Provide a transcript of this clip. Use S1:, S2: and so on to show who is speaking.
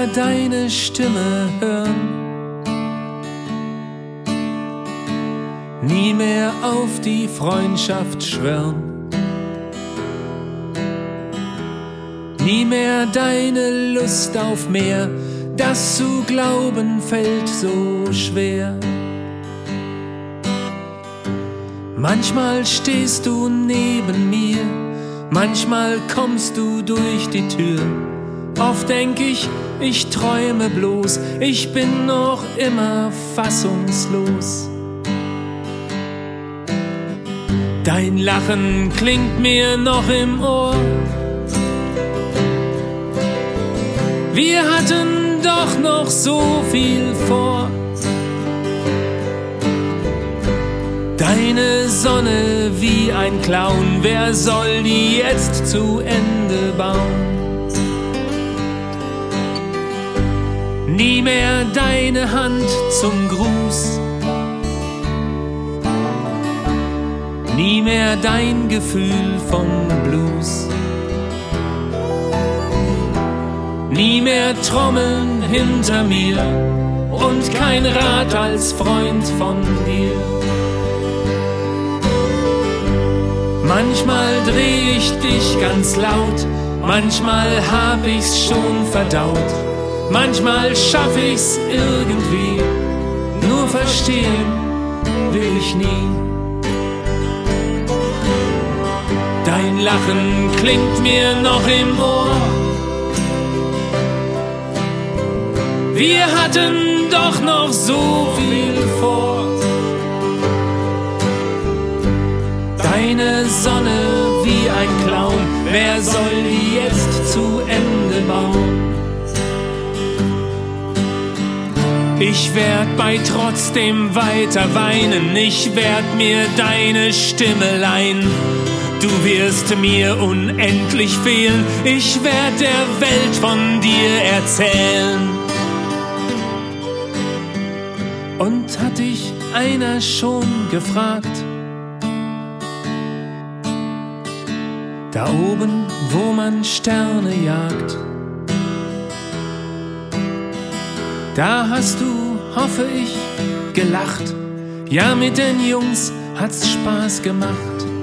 S1: mehr deine Stimme hören, nie mehr auf die Freundschaft schwören, nie mehr deine Lust auf mehr, das zu glauben fällt so schwer. Manchmal stehst du neben mir, manchmal kommst du durch die Tür. Oft denk ich, ich träume bloß, ich bin noch immer fassungslos. Dein Lachen klingt mir noch im Ohr. Wir hatten doch noch so viel vor. Deine Sonne wie ein Clown, wer soll die jetzt zu Ende bauen? Nie mehr deine Hand zum Gruß, nie mehr dein Gefühl vom Blues, nie mehr Trommeln hinter mir und kein Rat als Freund von dir. Manchmal dreh ich dich ganz laut, manchmal hab ich's schon verdaut, manchmal schaff ich's irgendwie, nur verstehen will ich nie. Dein Lachen klingt mir noch im Ohr. Wir hatten doch noch so viel vor. Deine Sonne wie ein Clown, wer soll die jetzt zu Ende bauen? Ich werd bei trotzdem weiter weinen, ich werd mir deine Stimme leihen. Du wirst mir unendlich fehlen, ich werd der Welt von dir erzählen. Und hat dich einer schon gefragt, da oben, wo man Sterne jagt, da hast du, hoffe ich, gelacht. Ja, mit den Jungs hat's Spaß gemacht.